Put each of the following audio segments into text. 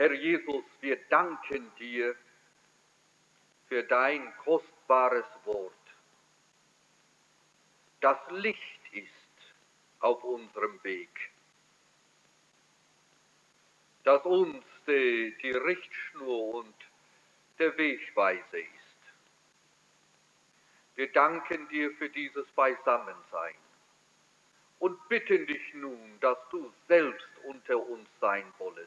Herr Jesus, wir danken dir für dein kostbares Wort, das Licht ist auf unserem Weg, das uns die Richtschnur und der Wegweise ist. Wir danken dir für dieses Beisammensein und bitten dich nun, dass du selbst unter uns sein wollest.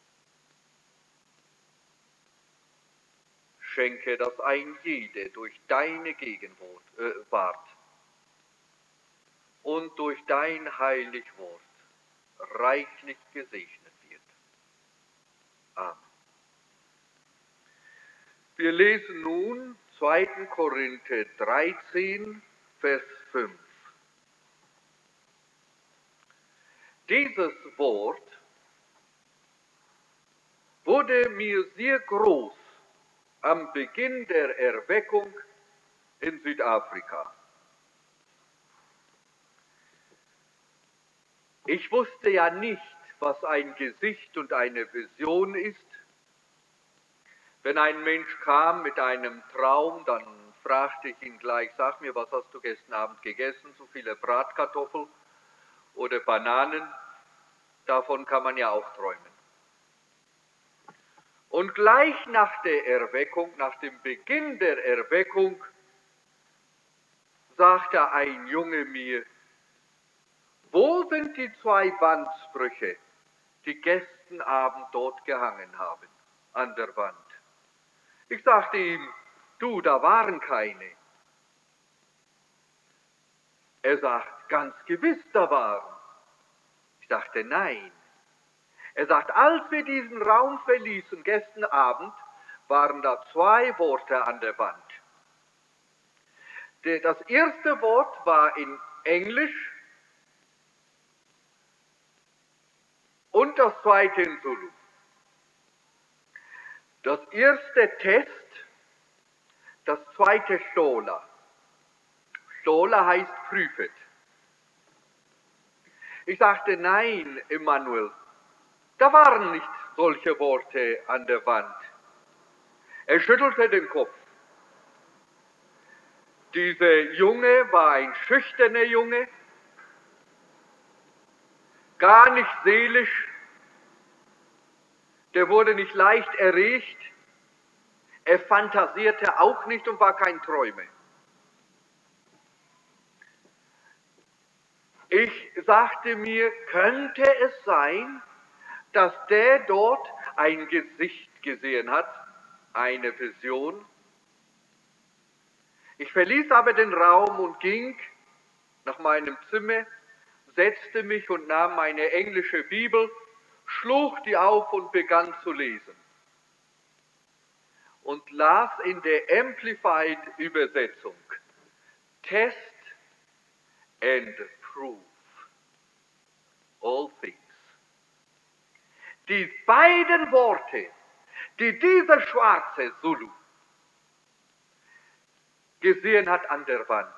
Schenke, dass ein jeder durch deine Gegenwart und durch dein heilig Wort reichlich gesegnet wird. Amen. Wir lesen nun 2. Korinther 13, Vers 5. Dieses Wort wurde mir sehr groß am Beginn der Erweckung in Südafrika. Ich wusste ja nicht, was ein Gesicht und eine Vision ist. Wenn ein Mensch kam mit einem Traum, dann fragte ich ihn gleich, sag mir, was hast du gestern Abend gegessen? So viele Bratkartoffeln oder Bananen, davon kann man ja auch träumen. Und gleich nach der Erweckung, nach dem Beginn der Erweckung, sagte ein Junge mir, wo sind die 2 Wandsprüche, die gestern Abend dort gehangen haben, an der Wand? Ich sagte ihm, du, da waren keine. Er sagt, ganz gewiss, da waren. Ich sagte, nein. Er sagt, als wir diesen Raum verließen gestern Abend, waren da 2 Worte an der Wand. Das erste Wort war in Englisch und das zweite in Zulu. Das erste Test, das zweite Stola. Stola heißt prüfet. Ich sagte, nein, Emanuel, da waren nicht solche Worte an der Wand. Er schüttelte den Kopf. Dieser Junge war ein schüchterner Junge, gar nicht seelisch, der wurde nicht leicht erregt, er fantasierte auch nicht und war kein Träumer. Ich sagte mir, könnte es sein, dass der dort ein Gesicht gesehen hat, eine Vision? Ich verließ aber den Raum und ging nach meinem Zimmer, setzte mich und nahm meine englische Bibel, schlug die auf und begann zu lesen. Und las in der Amplified Übersetzung, Test and prove all things. Die beiden Worte, die dieser schwarze Zulu gesehen hat an der Wand.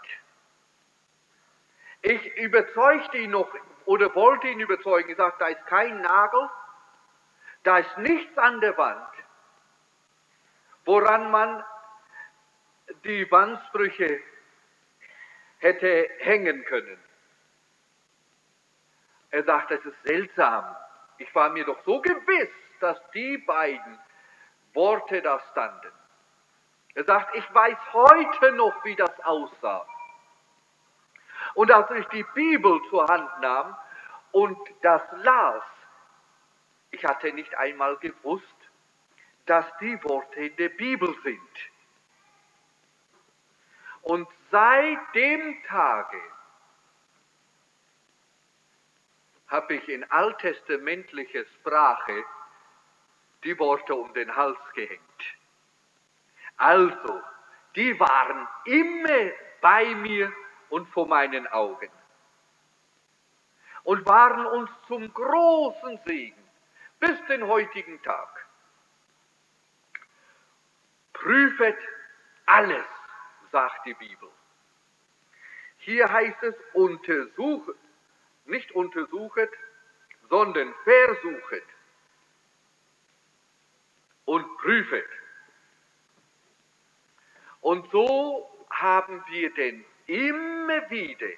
Ich überzeugte ihn noch oder wollte ihn überzeugen. Ich sagte, da ist kein Nagel, da ist nichts an der Wand, woran man die Wandsprüche hätte hängen können. Er sagt, das ist seltsam. Ich war mir doch so gewiss, dass die beiden Worte da standen. Er sagt, ich weiß heute noch, wie das aussah. Und als ich die Bibel zur Hand nahm und das las, ich hatte nicht einmal gewusst, dass die Worte in der Bibel sind. Und seit dem Tage habe ich in alttestamentlicher Sprache die Worte um den Hals gehängt. Also, die waren immer bei mir und vor meinen Augen und waren uns zum großen Segen bis den heutigen Tag. Prüfet alles, sagt die Bibel. Hier heißt es untersuchet, nicht untersuchet, sondern versuchet. und prüfet. Und so haben wir denn immer wieder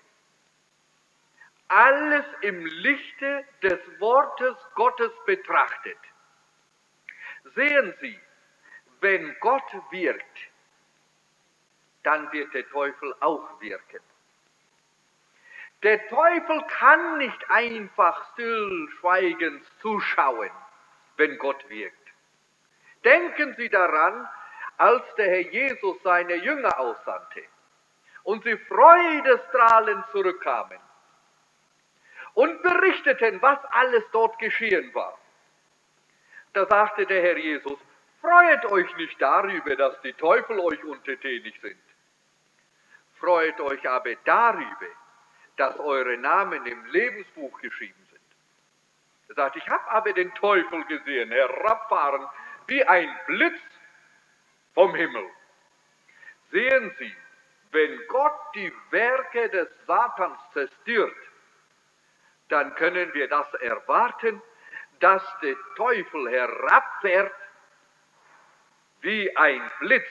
alles im Lichte des Wortes Gottes betrachtet. Sehen Sie, wenn Gott wirkt, dann wird der Teufel auch wirken. Der Teufel kann nicht einfach stillschweigend zuschauen, wenn Gott wirkt. Denken Sie daran, als der Herr Jesus seine Jünger aussandte und sie freudestrahlend zurückkamen und berichteten, was alles dort geschehen war. Da sagte der Herr Jesus: Freut euch nicht darüber, dass die Teufel euch untertänig sind. Freut euch aber darüber, dass eure Namen im Lebensbuch geschrieben sind. Er sagt: Ich habe aber den Teufel gesehen, herabfahren wie ein Blitz vom Himmel. Sehen Sie, wenn Gott die Werke des Satans zerstört, dann können wir das erwarten, dass der Teufel herabfährt wie ein Blitz.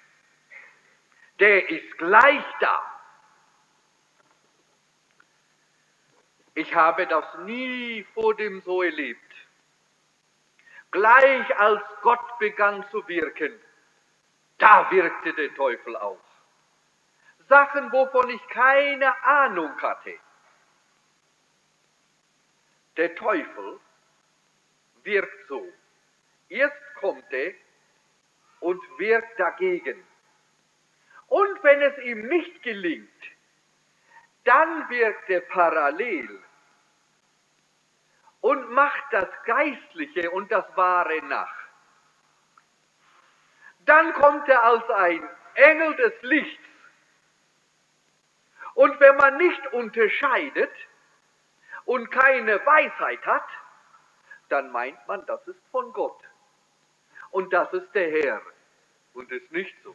Der ist gleich da. Ich habe das nie vor dem so erlebt. Gleich als Gott begann zu wirken, da wirkte der Teufel auch. Sachen, wovon ich keine Ahnung hatte. Der Teufel wirkt so. Erst kommt er und wirkt dagegen. Und wenn es ihm nicht gelingt, dann wirkt er parallel und macht das Geistliche und das Wahre nach. Dann kommt er als ein Engel des Lichts. Und wenn man nicht unterscheidet und keine Weisheit hat, dann meint man, das ist von Gott. Und das ist der Herr. Und ist nicht so.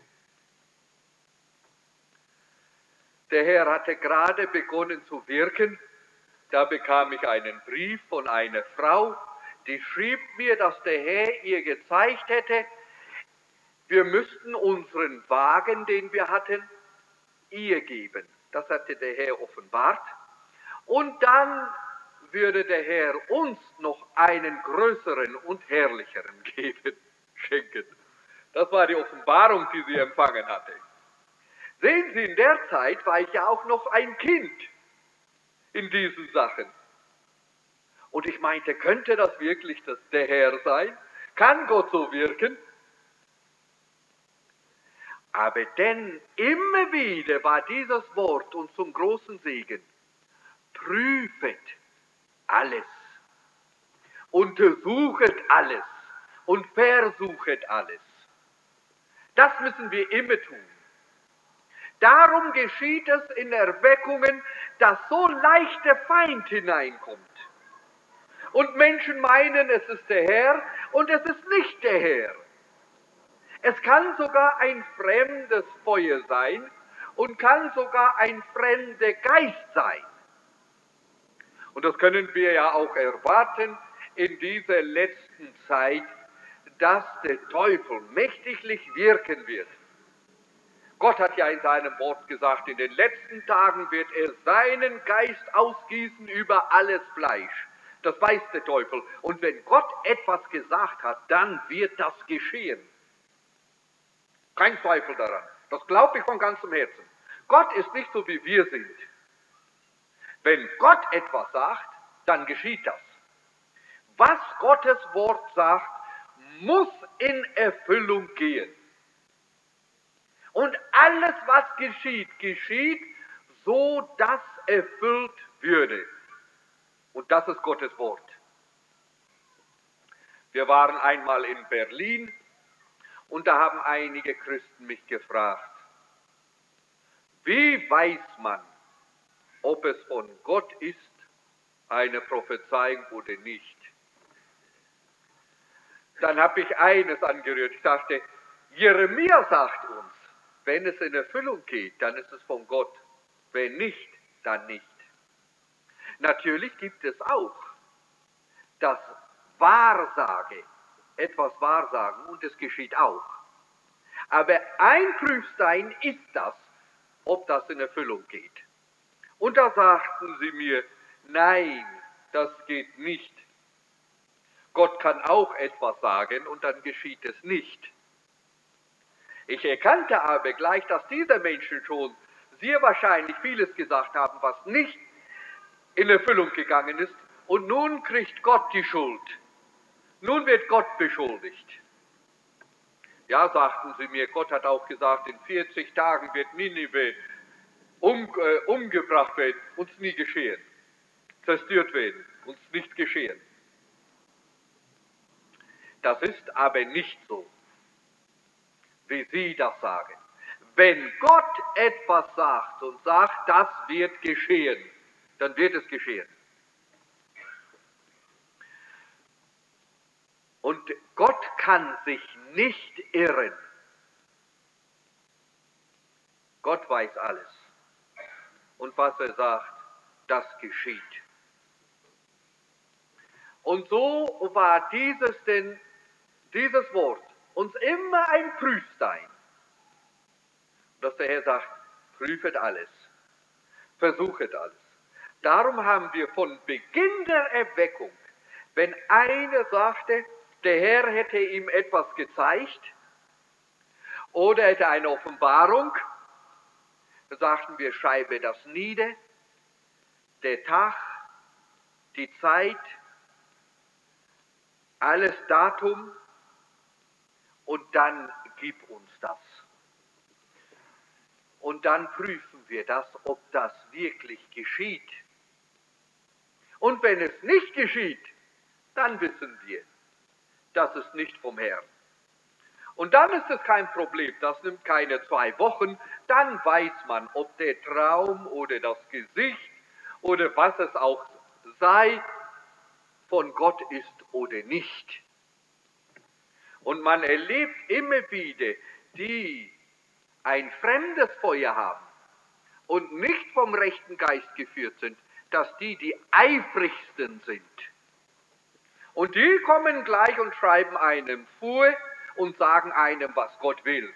Der Herr hatte gerade begonnen zu wirken. Da bekam ich einen Brief von einer Frau, die schrieb mir, dass der Herr ihr gezeigt hätte, wir müssten unseren Wagen, den wir hatten, ihr geben. Das hatte der Herr offenbart. Und dann würde der Herr uns noch einen größeren und herrlicheren geben, schenken. Das war die Offenbarung, die sie empfangen hatte. Sehen Sie, in der Zeit war ich ja auch noch ein Kind in diesen Sachen. Und ich meinte, könnte das wirklich der Herr sein? Kann Gott so wirken? Aber denn immer wieder war dieses Wort uns zum großen Segen. Prüfet alles, untersuchet alles und versuchet alles. Das müssen wir immer tun. Darum geschieht es in Erweckungen, dass so leicht der Feind hineinkommt. Und Menschen meinen, es ist der Herr und es ist nicht der Herr. Es kann sogar ein fremdes Feuer sein und kann sogar ein fremder Geist sein. Und das können wir ja auch erwarten in dieser letzten Zeit, dass der Teufel mächtiglich wirken wird. Gott hat ja in seinem Wort gesagt, in den letzten Tagen wird er seinen Geist ausgießen über alles Fleisch. Das weiß der Teufel. Und wenn Gott etwas gesagt hat, dann wird das geschehen. Kein Zweifel daran. Das glaube ich von ganzem Herzen. Gott ist nicht so, wie wir sind. Wenn Gott etwas sagt, dann geschieht das. Was Gottes Wort sagt, muss in Erfüllung gehen. Und alles, was geschieht, geschieht, so dass erfüllt würde. Und das ist Gottes Wort. Wir waren einmal in Berlin und da haben einige Christen mich gefragt, wie weiß man, ob es von Gott ist, eine Prophezeiung oder nicht? Dann habe ich eines angerührt. Ich sagte, Jeremia sagt uns, wenn es in Erfüllung geht, dann ist es von Gott. Wenn nicht, dann nicht. Natürlich gibt es auch das Wahrsage etwas wahrsagen und es geschieht auch. Aber ein Prüfstein ist das, ob das in Erfüllung geht. Und da sagten sie mir, nein, das geht nicht. Gott kann auch etwas sagen und dann geschieht es nicht. Ich erkannte aber gleich, dass diese Menschen schon sehr wahrscheinlich vieles gesagt haben, was nicht in Erfüllung gegangen ist. Und nun kriegt Gott die Schuld. Nun wird Gott beschuldigt. Ja, sagten sie mir, Gott hat auch gesagt, in 40 Tagen wird Ninive umgebracht werden, uns nie geschehen. Zerstört werden, uns nicht geschehen. Das ist aber nicht so, wie Sie das sagen. Wenn Gott etwas sagt und sagt, das wird geschehen, dann wird es geschehen. Und Gott kann sich nicht irren. Gott weiß alles. Und was er sagt, das geschieht. Und so war dieses Wort uns immer ein Prüfstein. Dass der Herr sagt, prüfet alles, versuchet alles. Darum haben wir von Beginn der Erweckung, wenn einer sagte, der Herr hätte ihm etwas gezeigt oder hätte eine Offenbarung, dann sagten wir, schreibe das nieder, der Tag, die Zeit, alles Datum und dann gib uns das. Und dann prüfen wir das, ob das wirklich geschieht. Und wenn es nicht geschieht, dann wissen wir, das ist nicht vom Herrn. Und dann ist es kein Problem, das nimmt keine 2 Wochen, dann weiß man, ob der Traum oder das Gesicht oder was es auch sei, von Gott ist oder nicht. Und man erlebt immer wieder, die ein fremdes Feuer haben und nicht vom rechten Geist geführt sind, dass die eifrigsten sind. Und die kommen gleich und schreiben einem vor und sagen einem, was Gott will.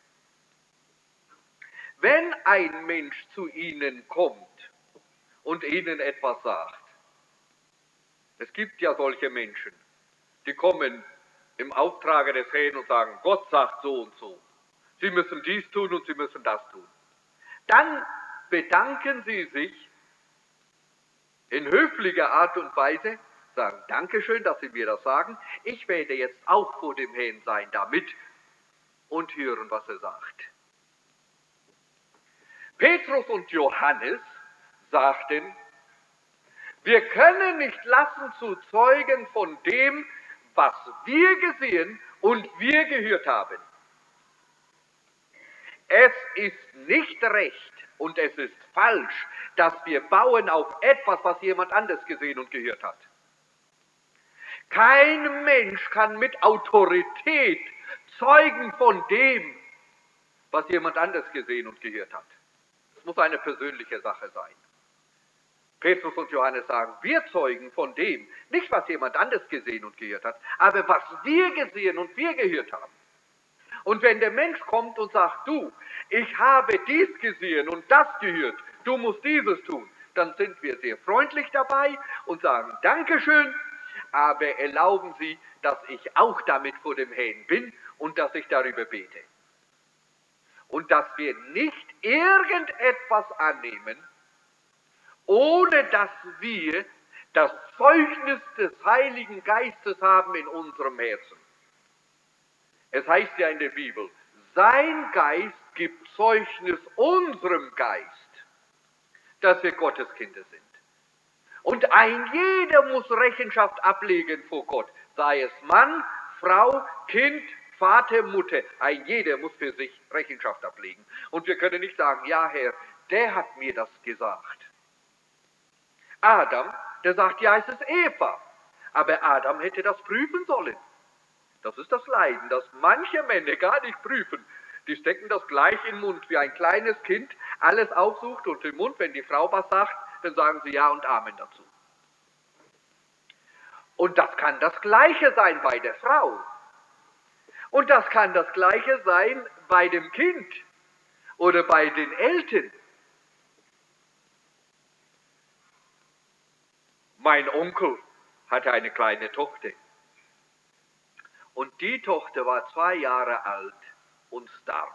Wenn ein Mensch zu ihnen kommt und ihnen etwas sagt, es gibt ja solche Menschen, die kommen im Auftrage des Herrn und sagen, Gott sagt so und so. Sie müssen dies tun und Sie müssen das tun. Dann bedanken Sie sich in höflicher Art und Weise, sagen, Dankeschön, dass Sie mir das sagen. Ich werde jetzt auch vor dem Herrn sein damit und hören, was er sagt. Petrus und Johannes sagten, wir können nicht lassen zu Zeugen von dem, was wir gesehen und wir gehört haben. Es ist nicht recht und es ist falsch, dass wir bauen auf etwas, was jemand anders gesehen und gehört hat. Kein Mensch kann mit Autorität zeugen von dem, was jemand anders gesehen und gehört hat. Es muss eine persönliche Sache sein. Petrus und Johannes sagen, wir zeugen von dem, nicht was jemand anders gesehen und gehört hat, aber was wir gesehen und wir gehört haben. Und wenn der Mensch kommt und sagt, du, ich habe dies gesehen und das gehört, du musst dieses tun, dann sind wir sehr freundlich dabei und sagen, Dankeschön, aber erlauben Sie, dass ich auch damit vor dem Herrn bin und dass ich darüber bete. Und dass wir nicht irgendetwas annehmen, ohne dass wir das Zeugnis des Heiligen Geistes haben in unserem Herzen. Es heißt ja in der Bibel, sein Geist gibt Zeugnis unserem Geist, dass wir Gottes Kinder sind. Und ein jeder muss Rechenschaft ablegen vor Gott, sei es Mann, Frau, Kind, Vater, Mutter. Ein jeder muss für sich Rechenschaft ablegen. Und wir können nicht sagen, ja Herr, der hat mir das gesagt. Adam, der sagt, ja es ist Eva. Aber Adam hätte das prüfen sollen. Das ist das Leiden, dass manche Männer gar nicht prüfen. Die stecken das gleich in den Mund, wie ein kleines Kind alles aufsucht und im Mund, wenn die Frau was sagt, dann sagen sie Ja und Amen dazu. Und das kann das Gleiche sein bei der Frau. Und das kann das Gleiche sein bei dem Kind oder bei den Eltern. Mein Onkel hatte eine kleine Tochter. Und die Tochter war 2 Jahre alt und starb.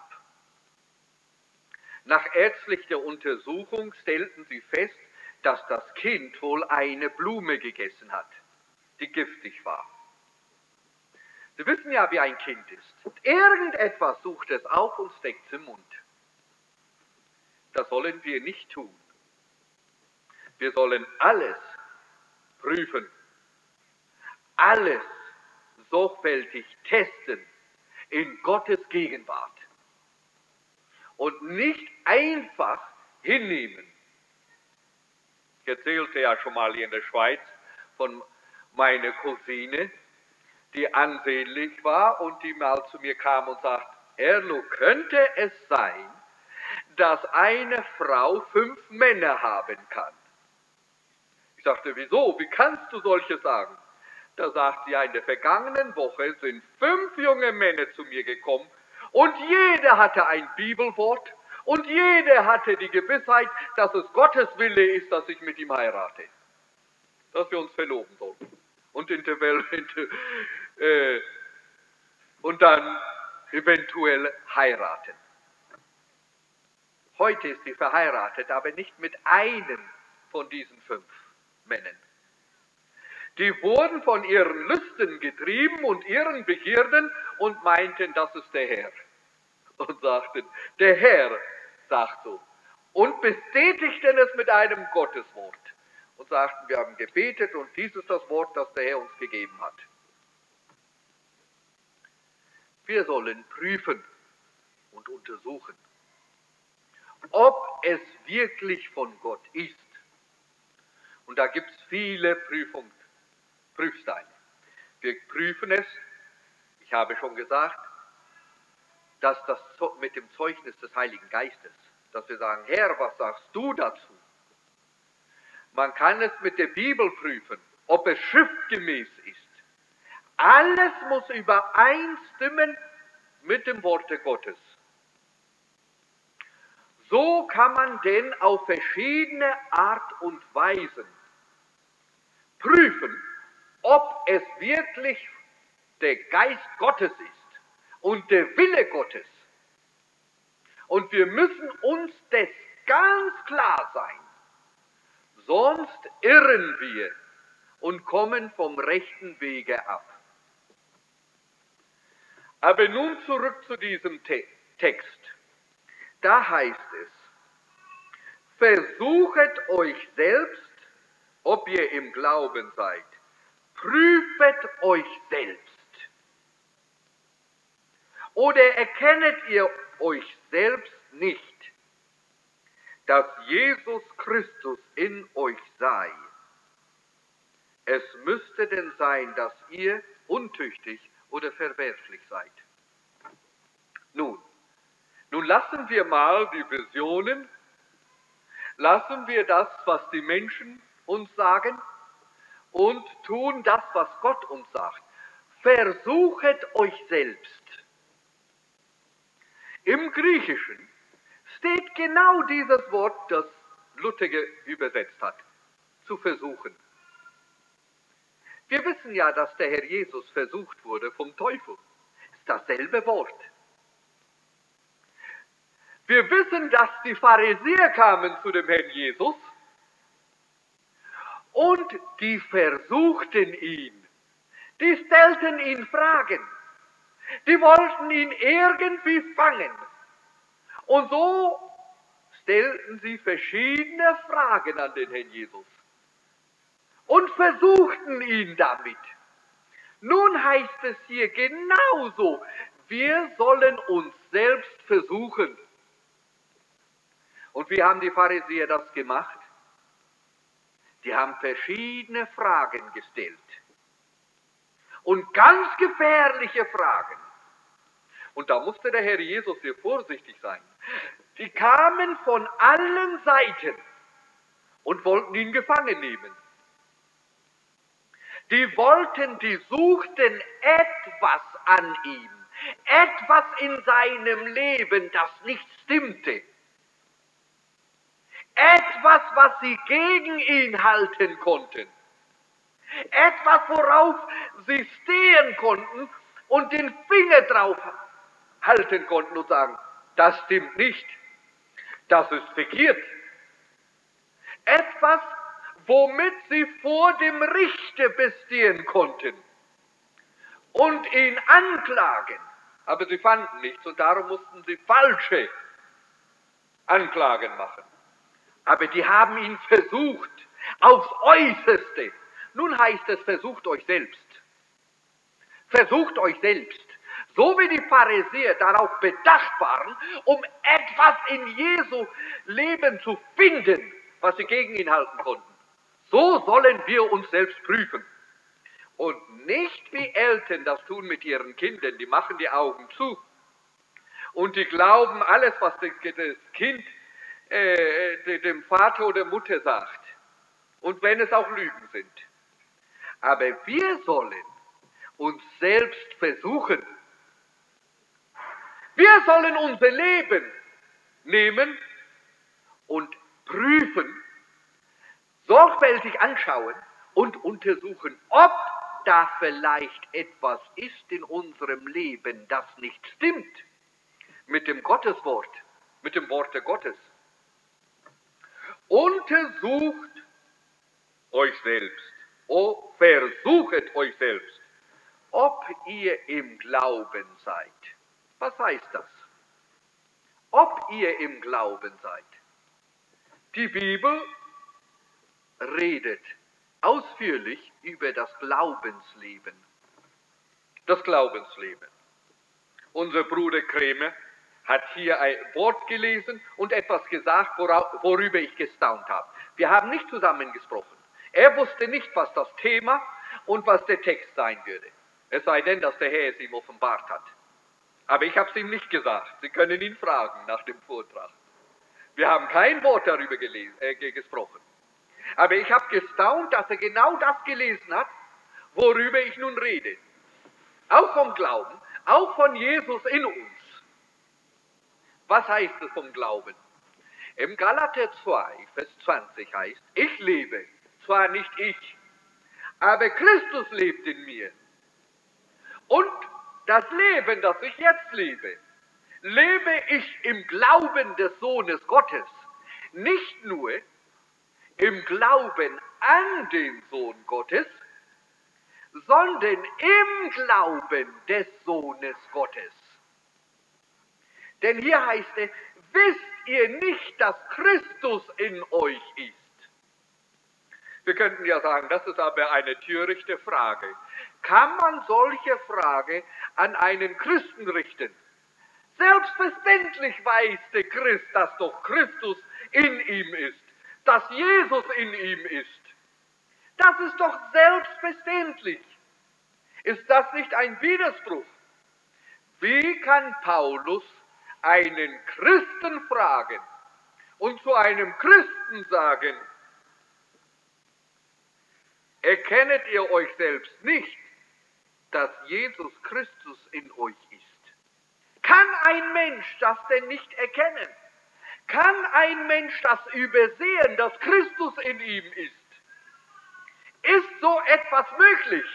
Nach ärztlicher Untersuchung stellten sie fest, dass das Kind wohl eine Blume gegessen hat, die giftig war. Sie wissen ja, wie ein Kind ist. Irgendetwas sucht es auf und steckt es im Mund. Das sollen wir nicht tun. Wir sollen alles prüfen, alles sorgfältig testen in Gottes Gegenwart und nicht einfach hinnehmen. Ich erzählte ja schon mal hier in der Schweiz von meiner Cousine, die ansehnlich war und die mal zu mir kam und sagt, Erlo, könnte es sein, dass eine Frau 5 Männer haben kann? Ich sagte, wieso? Wie kannst du solches sagen? Da sagt sie, ja, in der vergangenen Woche sind 5 junge Männer zu mir gekommen und jeder hatte ein Bibelwort und jeder hatte die Gewissheit, dass es Gottes Wille ist, dass ich mit ihm heirate. Dass wir uns verloben sollen. Und und dann eventuell heiraten. Heute ist sie verheiratet, aber nicht mit einem von diesen 5 Männern. Die wurden von ihren Lüsten getrieben und ihren Begierden und meinten, das ist der Herr. Und sagten, der Herr sagt so. Und bestätigten es mit einem Gotteswort. Und sagten, wir haben gebetet und dies ist das Wort, das der Herr uns gegeben hat. Wir sollen prüfen und untersuchen, ob es wirklich von Gott ist. Und da gibt es viele Prüfsteine. Wir prüfen es, ich habe schon gesagt, dass das mit dem Zeugnis des Heiligen Geistes, dass wir sagen, Herr, was sagst du dazu? Man kann es mit der Bibel prüfen, ob es schriftgemäß ist. Alles muss übereinstimmen mit dem Worte Gottes. So kann man denn auf verschiedene Art und Weisen prüfen, ob es wirklich der Geist Gottes ist und der Wille Gottes. Und wir müssen uns das ganz klar sein, sonst irren wir und kommen vom rechten Wege ab. Aber nun zurück zu diesem Text. Da heißt es, versuchet euch selbst, ob ihr im Glauben seid. Prüfet euch selbst. Oder erkennet ihr euch selbst nicht, dass Jesus Christus in euch sei? Es müsste denn sein, dass ihr untüchtig oder verwerflich seid. Nun lassen wir mal die Visionen, lassen wir das, was die Menschen uns sagen und tun das, was Gott uns sagt. Versuchet euch selbst. Im Griechischen steht genau dieses Wort, das Luther übersetzt hat, zu versuchen. Wir wissen ja, dass der Herr Jesus versucht wurde vom Teufel. Das ist dasselbe Wort. Wir wissen, dass die Pharisäer kamen zu dem Herrn Jesus und die versuchten ihn. Die stellten ihn Fragen. Die wollten ihn irgendwie fangen. Und so stellten sie verschiedene Fragen an den Herrn Jesus und versuchten ihn damit. Nun heißt es hier genauso, wir sollen uns selbst versuchen. Und wie haben die Pharisäer das gemacht? Die haben verschiedene Fragen gestellt. Und ganz gefährliche Fragen. Und da musste der Herr Jesus hier vorsichtig sein. Die kamen von allen Seiten und wollten ihn gefangen nehmen. Die suchten etwas an ihm, etwas in seinem Leben, das nicht stimmte. Etwas, was sie gegen ihn halten konnten. Etwas, worauf sie stehen konnten und den Finger drauf halten konnten und sagen, das stimmt nicht, das ist verkehrt. Etwas, womit sie vor dem Richter bestehen konnten und ihn anklagen. Aber sie fanden nichts und darum mussten sie falsche Anklagen machen. Aber die haben ihn versucht, aufs Äußerste. Nun heißt es, versucht euch selbst. Versucht euch selbst. So wie die Pharisäer darauf bedacht waren, um etwas in Jesu Leben zu finden, was sie gegen ihn halten konnten. So sollen wir uns selbst prüfen. Und nicht wie Eltern das tun mit ihren Kindern, die machen die Augen zu. Und die glauben alles, was das Kind dem Vater oder Mutter sagt. Und wenn es auch Lügen sind. Aber wir sollen uns selbst versuchen. Wir sollen unser Leben nehmen und prüfen, sorgfältig anschauen und untersuchen, ob da vielleicht etwas ist in unserem Leben, das nicht stimmt mit dem Gotteswort, mit dem Worte Gottes. Untersucht euch selbst, versuchet euch selbst, ob ihr im Glauben seid. Was heißt das? Ob ihr im Glauben seid. Die Bibel redet ausführlich über das Glaubensleben. Das Glaubensleben. Unser Bruder Krämer hat hier ein Wort gelesen und etwas gesagt, worüber ich gestaunt habe. Wir haben nicht zusammen gesprochen. Er wusste nicht, was das Thema und was der Text sein würde. Es sei denn, dass der Herr es ihm offenbart hat. Aber ich habe es ihm nicht gesagt. Sie können ihn fragen nach dem Vortrag. Wir haben kein Wort darüber gesprochen. Aber ich habe gestaunt, dass er genau das gelesen hat, worüber ich nun rede. Auch vom Glauben, auch von Jesus in uns. Was heißt es vom Glauben? Im Galater 2, Vers 20 heißt, ich lebe, zwar nicht ich, aber Christus lebt in mir. Und das Leben, das ich jetzt lebe, lebe ich im Glauben des Sohnes Gottes. Nicht nur im Glauben an den Sohn Gottes, sondern im Glauben des Sohnes Gottes. Denn hier heißt es, wisst ihr nicht, dass Christus in euch ist? Wir könnten ja sagen, das ist aber eine törichte Frage. Kann man solche Frage an einen Christen richten? Selbstverständlich weiß der Christ, dass doch Christus in ihm ist, dass Jesus in ihm ist. Das ist doch selbstverständlich. Ist das nicht ein Widerspruch? Wie kann Paulus einen Christen fragen und zu einem Christen sagen, erkennet ihr euch selbst nicht, dass Jesus Christus in euch ist? Kann ein Mensch das denn nicht erkennen? Kann ein Mensch das übersehen, dass Christus in ihm ist? Ist so etwas möglich?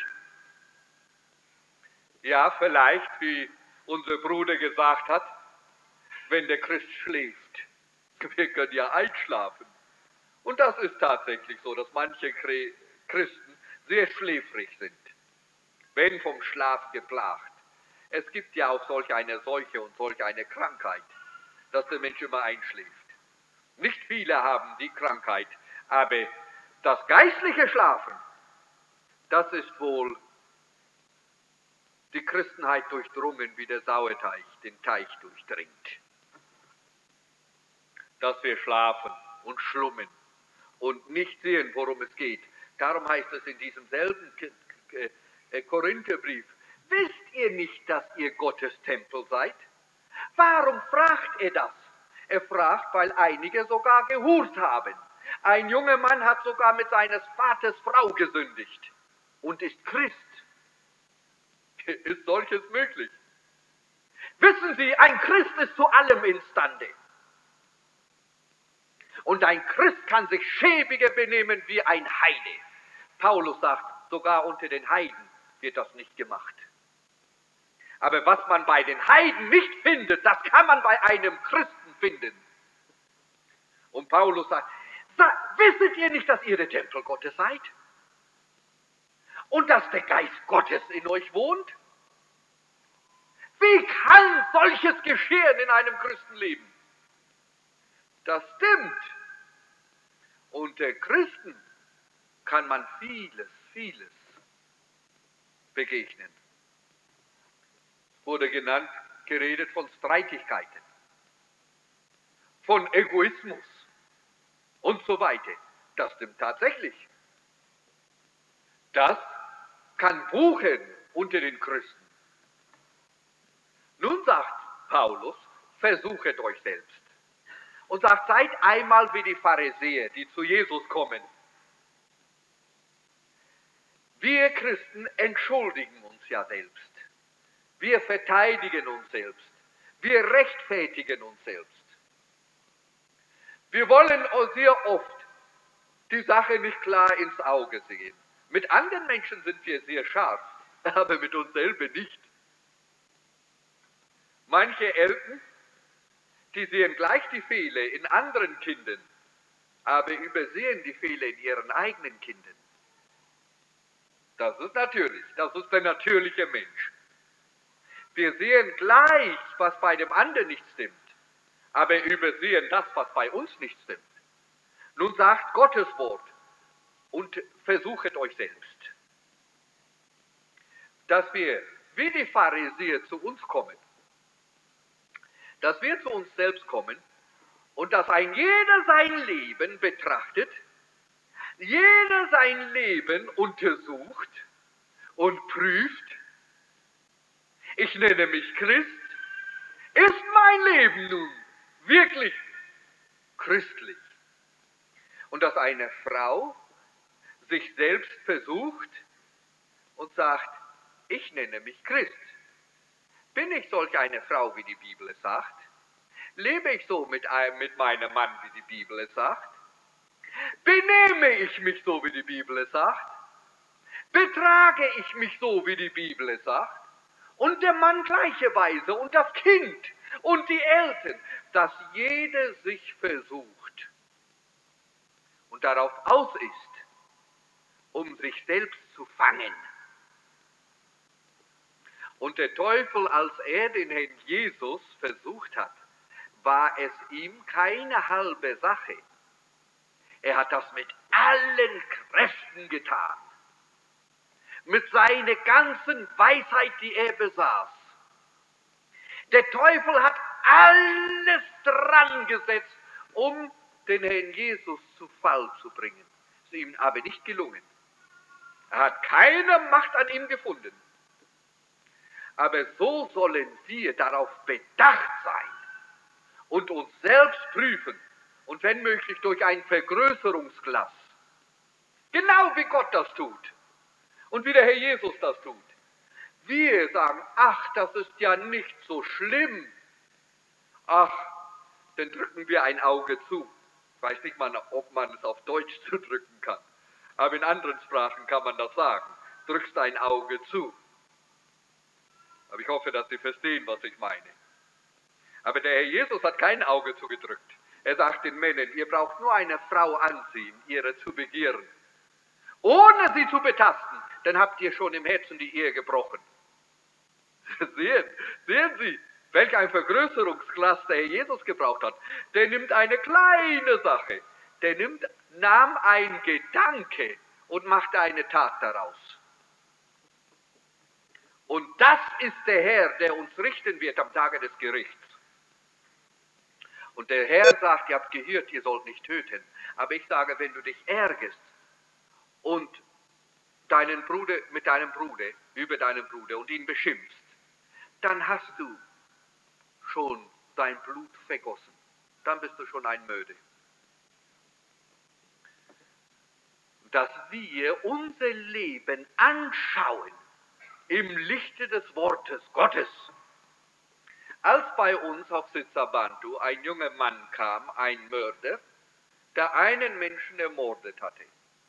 Ja, vielleicht, wie unser Bruder gesagt hat, wenn der Christ schläft. Wir können ja einschlafen. Und das ist tatsächlich so, dass manche Christen sehr schläfrig sind, wenn vom Schlaf geplagt. Es gibt ja auch solch eine Seuche und solch eine Krankheit, dass der Mensch immer einschläft. Nicht viele haben die Krankheit, aber das geistliche Schlafen, das ist wohl die Christenheit durchdrungen, wie der Sauerteig den Teich durchdringt. Dass wir schlafen und schlummen und nicht sehen, worum es geht. Darum heißt es in diesem selben Korintherbrief, wisst ihr nicht, dass ihr Gottes Tempel seid? Warum fragt er das? Er fragt, weil einige sogar gehurt haben. Ein junger Mann hat sogar mit seines Vaters Frau gesündigt und ist Christ. Ist solches möglich? Wissen Sie, ein Christ ist zu allem imstande. Und ein Christ kann sich schäbiger benehmen wie ein Heide. Paulus sagt, sogar unter den Heiden wird das nicht gemacht. Aber was man bei den Heiden nicht findet, das kann man bei einem Christen finden. Und Paulus sagt, wisset ihr nicht, dass ihr der Tempel Gottes seid? Und dass der Geist Gottes in euch wohnt? Wie kann solches geschehen in einem Christenleben? Das stimmt. Unter Christen kann man vieles begegnen. Wurde geredet von Streitigkeiten, von Egoismus und so weiter. Das stimmt tatsächlich. Das kann wuchern unter den Christen. Nun sagt Paulus, versuchet euch selbst. Und sagt, seid einmal wie die Pharisäer, die zu Jesus kommen. Wir Christen entschuldigen uns ja selbst. Wir verteidigen uns selbst. Wir rechtfertigen uns selbst. Wir wollen sehr oft die Sache nicht klar ins Auge sehen. Mit anderen Menschen sind wir sehr scharf, aber mit uns selber nicht. Manche Eltern, die sehen gleich die Fehler in anderen Kindern, aber übersehen die Fehler in ihren eigenen Kindern. Das ist natürlich, das ist der natürliche Mensch. Wir sehen gleich, was bei dem anderen nicht stimmt, aber übersehen das, was bei uns nicht stimmt. Nun sagt Gottes Wort und versuchet euch selbst, dass wir wie die Pharisäer zu uns kommen, dass wir zu uns selbst kommen und dass ein jeder sein Leben betrachtet, jeder sein Leben untersucht und prüft. Ich nenne mich Christ. Ist mein Leben nun wirklich christlich? Und dass eine Frau sich selbst versucht und sagt, ich nenne mich Christ. Bin ich solch eine Frau, wie die Bibel es sagt? Lebe ich so mit meinem Mann, wie die Bibel es sagt? Benehme ich mich so, wie die Bibel es sagt? Betrage ich mich so, wie die Bibel es sagt? Und der Mann gleicherweise und das Kind und die Eltern, dass jeder sich versucht und darauf aus ist, um sich selbst zu fangen. Und der Teufel, als er den Herrn Jesus versucht hat, war es ihm keine halbe Sache. Er hat das mit allen Kräften getan. Mit seiner ganzen Weisheit, die er besaß. Der Teufel hat alles dran gesetzt, um den Herrn Jesus zu Fall zu bringen. Es ist ihm aber nicht gelungen. Er hat keine Macht an ihm gefunden. Aber so sollen wir darauf bedacht sein und uns selbst prüfen und wenn möglich durch ein Vergrößerungsglas. Genau wie Gott das tut und wie der Herr Jesus das tut. Wir sagen, ach, das ist ja nicht so schlimm. Ach, dann drücken wir ein Auge zu. Ich weiß nicht mal, ob man es auf Deutsch zudrücken kann. Aber in anderen Sprachen kann man das sagen. Drückst ein Auge zu. Aber ich hoffe, dass Sie verstehen, was ich meine. Aber der Herr Jesus hat kein Auge zugedrückt. Er sagt den Männern, ihr braucht nur eine Frau anziehen, ihre zu begehren. Ohne sie zu betasten, dann habt ihr schon im Herzen die Ehe gebrochen. Sehen Sie, welch ein Vergrößerungsglas der Herr Jesus gebraucht hat. Der nimmt eine kleine Sache, nahm ein Gedanke und machte eine Tat daraus. Und das ist der Herr, der uns richten wird am Tage des Gerichts. Und der Herr sagt, ihr habt gehört, ihr sollt nicht töten. Aber ich sage, wenn du dich ärgerst und mit deinem Bruder, über deinen Bruder und ihn beschimpfst, dann hast du schon sein Blut vergossen. Dann bist du schon ein Mörder. Dass wir unser Leben anschauen im Lichte des Wortes Gottes. Als bei uns auf Sitzabantu ein junger Mann kam, ein Mörder, der einen Menschen ermordet hatte.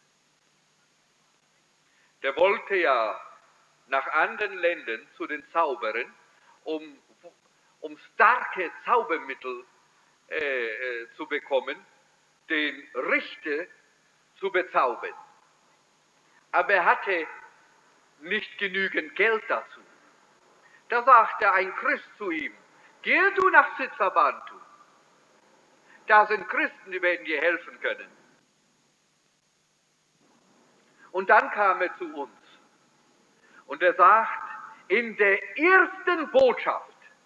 Der wollte ja nach anderen Ländern zu den Zauberern, um starke Zaubermittel zu bekommen, den Richter zu bezaubern. Aber er hatte nicht genügend Geld dazu. Da sagte ein Christ zu ihm, geh du nach Sitzabantu. Da sind Christen, die werden dir helfen können. Und dann kam er zu uns. Und er sagt, in der ersten Botschaft,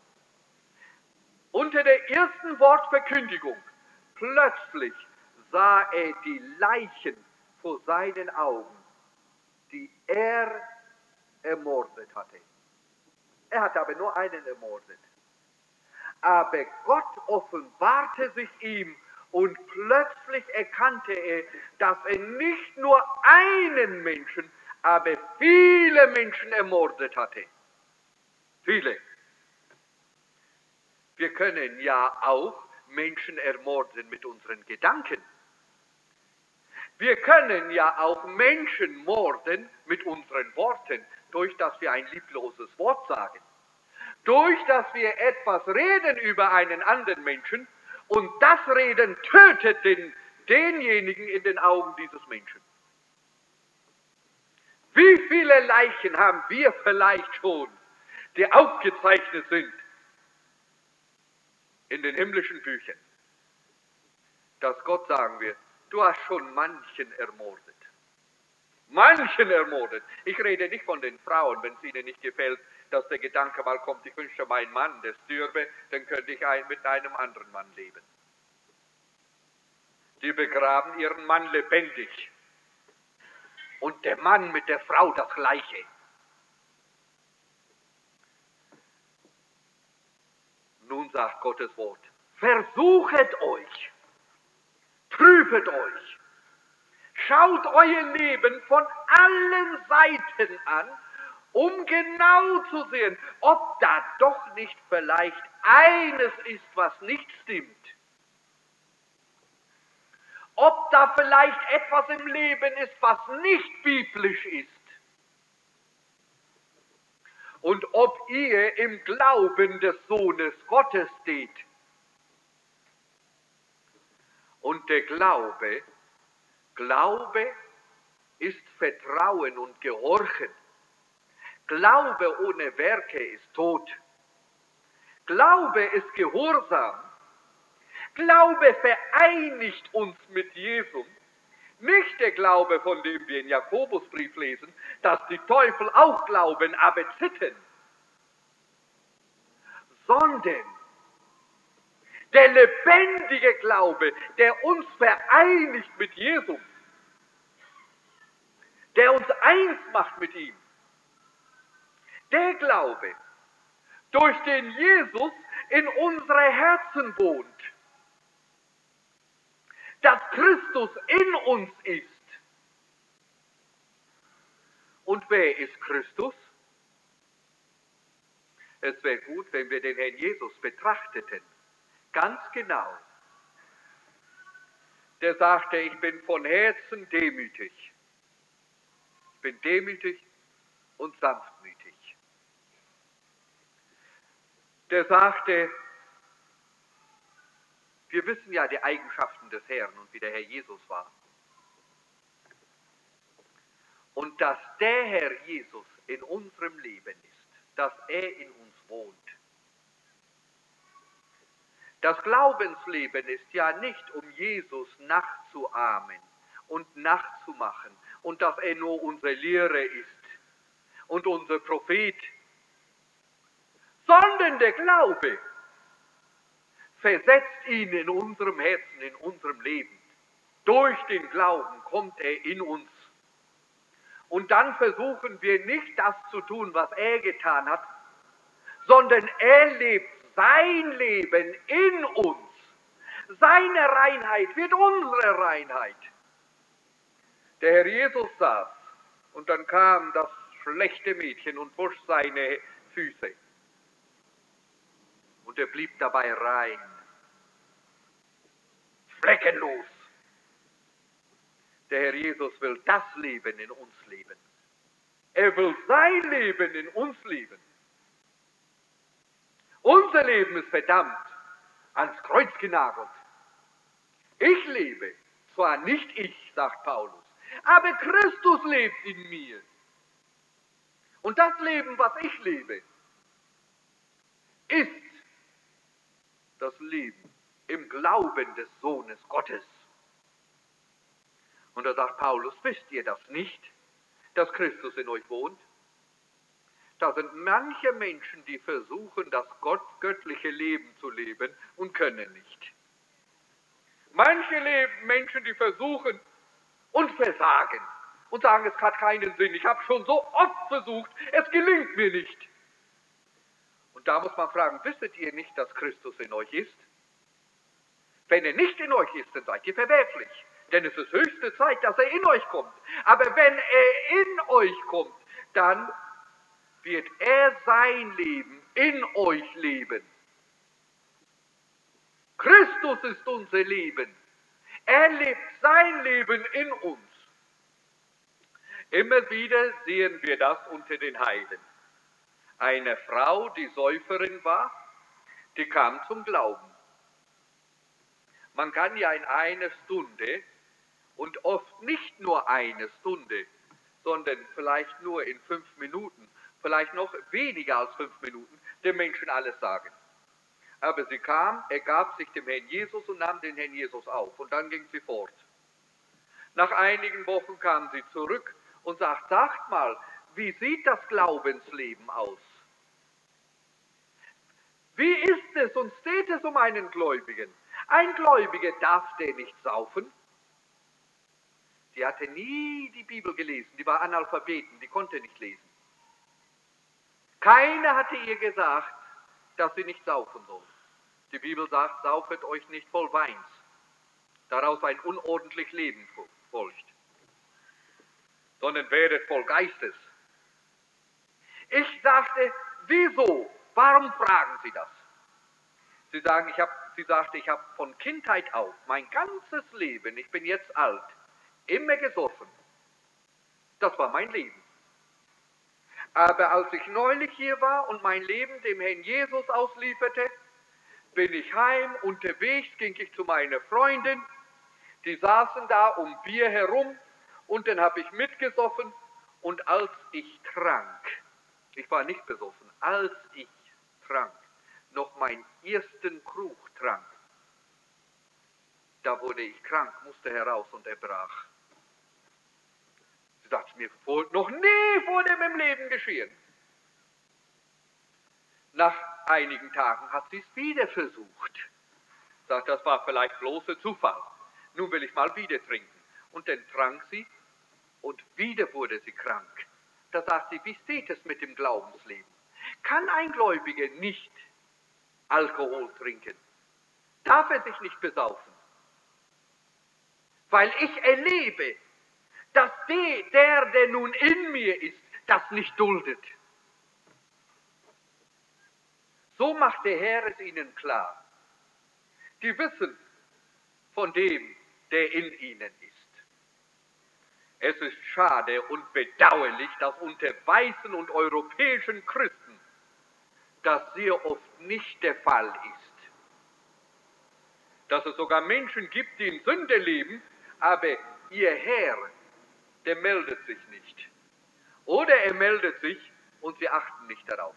unter der ersten Wortverkündigung, plötzlich sah er die Leichen vor seinen Augen, die er ermordet hatte. Er hatte aber nur einen ermordet. Aber Gott offenbarte sich ihm und plötzlich erkannte er, dass er nicht nur einen Menschen, aber viele Menschen ermordet hatte. Viele. Wir können ja auch Menschen ermorden mit unseren Gedanken. Wir können ja auch Menschen morden mit unseren Worten, durch dass wir ein liebloses Wort sagen. Durch dass wir etwas reden über einen anderen Menschen und das Reden tötet denjenigen in den Augen dieses Menschen. Wie viele Leichen haben wir vielleicht schon, die aufgezeichnet sind in den himmlischen Büchern, dass Gott sagen wird, du hast schon manchen ermordet. Manchen ermordet. Ich rede nicht von den Frauen, wenn es ihnen nicht gefällt, dass der Gedanke mal kommt, ich wünsche meinen Mann, der stürbe, dann könnte ich mit einem anderen Mann leben. Die begraben ihren Mann lebendig. Und der Mann mit der Frau das Gleiche. Nun sagt Gottes Wort, versuchet euch, prüfet euch, schaut euer Leben von allen Seiten an, um genau zu sehen, ob da doch nicht vielleicht eines ist, was nicht stimmt. Ob da vielleicht etwas im Leben ist, was nicht biblisch ist. Und ob ihr im Glauben des Sohnes Gottes steht. Und der Glaube ist Vertrauen und Gehorchen. Glaube ohne Werke ist tot. Glaube ist Gehorsam. Glaube vereinigt uns mit Jesus. Nicht der Glaube, von dem wir in Jakobusbrief lesen, dass die Teufel auch glauben, aber zittern. Sondern der lebendige Glaube, der uns vereinigt mit Jesus. Der uns eins macht mit ihm. Der Glaube, durch den Jesus in unsere Herzen wohnt. Dass Christus in uns ist. Und wer ist Christus? Es wäre gut, wenn wir den Herrn Jesus betrachteten. Ganz genau. Der sagte, ich bin von Herzen demütig. Ich bin demütig und sanftmütig. Der sagte, wir wissen ja die Eigenschaften des Herrn und wie der Herr Jesus war. Und dass der Herr Jesus in unserem Leben ist, dass er in uns wohnt. Das Glaubensleben ist ja nicht, um Jesus nachzuahmen und nachzumachen und dass er nur unsere Lehre ist und unser Prophet, sondern der Glaube versetzt ihn in unserem Herzen, in unserem Leben. Durch den Glauben kommt er in uns. Und dann versuchen wir nicht das zu tun, was er getan hat, sondern er lebt sein Leben in uns. Seine Reinheit wird unsere Reinheit. Der Herr Jesus saß und dann kam das schlechte Mädchen und wusch seine Füße. Und er blieb dabei rein, fleckenlos. Der Herr Jesus will das Leben in uns leben. Er will sein Leben in uns leben. Unser Leben ist verdammt, ans Kreuz genagelt. Ich lebe, zwar nicht ich, sagt Paulus, aber Christus lebt in mir. Und das Leben, was ich lebe, ist das Leben im Glauben des Sohnes Gottes. Und da sagt Paulus, wisst ihr das nicht, dass Christus in euch wohnt? Da sind manche Menschen, die versuchen, das göttliche Leben zu leben und können nicht. Manche Menschen, die versuchen und versagen und sagen, es hat keinen Sinn. Ich habe schon so oft versucht, es gelingt mir nicht. Und da muss man fragen, wisset ihr nicht, dass Christus in euch ist? Wenn er nicht in euch ist, dann seid ihr verwerflich. Denn es ist höchste Zeit, dass er in euch kommt. Aber wenn er in euch kommt, dann wird er sein Leben in euch leben. Christus ist unser Leben. Er lebt sein Leben in uns. Immer wieder sehen wir das unter den Heiden. Eine Frau, die Säuferin war, die kam zum Glauben. Man kann ja in einer Stunde und oft nicht nur eine Stunde, sondern vielleicht nur in 5 Minuten, vielleicht noch weniger als 5 Minuten, dem Menschen alles sagen. Aber sie kam, ergab sich dem Herrn Jesus und nahm den Herrn Jesus auf. Und dann ging sie fort. Nach einigen Wochen kam sie zurück und sagt mal, wie sieht das Glaubensleben aus? Wie ist es und steht es um einen Gläubigen? Ein Gläubiger darf der nicht saufen? Die hatte nie die Bibel gelesen, die war Analphabeten, die konnte nicht lesen. Keiner hatte ihr gesagt, dass sie nicht saufen soll. Die Bibel sagt, saufet euch nicht voll Weins, daraus ein unordentlich Leben folgt, sondern werdet voll Geistes. Ich sagte, wieso? Warum fragen Sie das? Sie sagte, ich habe von Kindheit auf, mein ganzes Leben, ich bin jetzt alt, immer gesoffen. Das war mein Leben. Aber als ich neulich hier war und mein Leben dem Herrn Jesus auslieferte, bin ich heim, unterwegs ging ich zu meiner Freundin, die saßen da um Bier herum und dann habe ich mitgesoffen und als ich trank, ich war nicht besoffen, als ich trank, noch meinen ersten Krug trank, da wurde ich krank, musste heraus und erbrach. Sie sagt mir, noch nie vor dem im Leben geschehen. Nach einigen Tagen hat sie es wieder versucht. Sagt, das war vielleicht bloßer Zufall. Nun will ich mal wieder trinken. Und dann trank sie und wieder wurde sie krank. Da sagt sie, wie steht es mit dem Glaubensleben? Kann ein Gläubiger nicht Alkohol trinken? Darf er sich nicht besaufen? Weil ich erlebe, dass der nun in mir ist, das nicht duldet. So macht der Herr es ihnen klar. Die wissen von dem, der in ihnen ist. Es ist schade und bedauerlich, dass unter weißen und europäischen Christen das sehr oft nicht der Fall ist. Dass es sogar Menschen gibt, die in Sünde leben, aber ihr Herr, der meldet sich nicht. Oder er meldet sich und sie achten nicht darauf.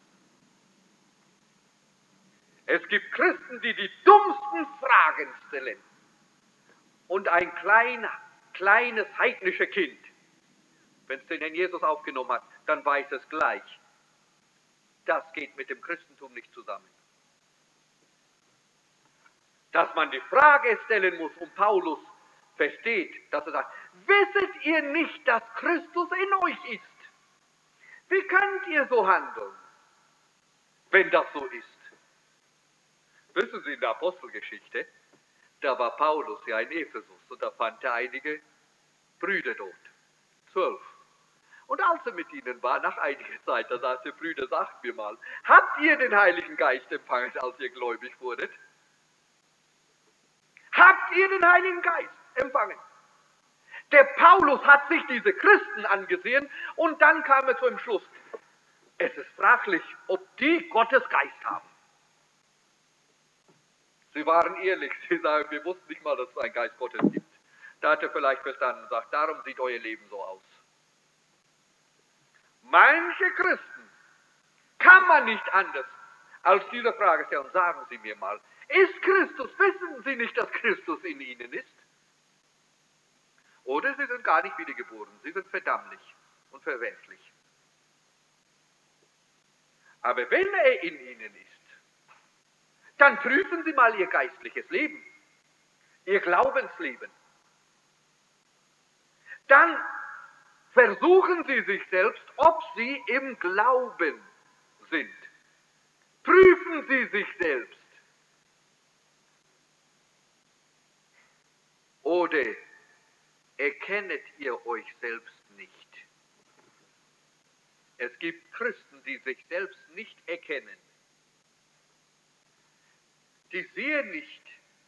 Es gibt Christen, die die dummsten Fragen stellen. Und ein kleines heidnisches Kind, wenn es den Herrn Jesus aufgenommen hat, dann weiß es gleich. Das geht mit dem Christentum nicht zusammen. Dass man die Frage stellen muss und Paulus versteht, dass er sagt, wisset ihr nicht, dass Christus in euch ist? Wie könnt ihr so handeln, wenn das so ist? Wissen Sie, in der Apostelgeschichte, da war Paulus ja in Ephesus und da fand er einige Brüder dort, 12. Und als er mit ihnen war, nach einiger Zeit, da sagte Brüder, sagt mir mal, habt ihr den Heiligen Geist empfangen, als ihr gläubig wurdet? Habt ihr den Heiligen Geist empfangen? Der Paulus hat sich diese Christen angesehen und dann kam er zu dem Schluss, es ist fraglich, ob die Gottes Geist haben. Sie waren ehrlich, sie sagen, wir wussten nicht mal, dass es einen Geist Gottes gibt. Da hat er vielleicht verstanden und sagt, darum sieht euer Leben so aus. Manche Christen kann man nicht anders als diese Frage stellen. Sagen Sie mir mal, ist Christus, wissen Sie nicht, dass Christus in Ihnen ist? Oder Sie sind gar nicht wiedergeboren, Sie sind verdammlich und verwerflich. Aber wenn er in Ihnen ist, dann prüfen Sie mal Ihr geistliches Leben, Ihr Glaubensleben. Dann versuchen Sie sich selbst, ob Sie im Glauben sind. Prüfen Sie sich selbst. Oder erkennet ihr euch selbst nicht? Es gibt Christen, die sich selbst nicht erkennen. Die sehen nicht,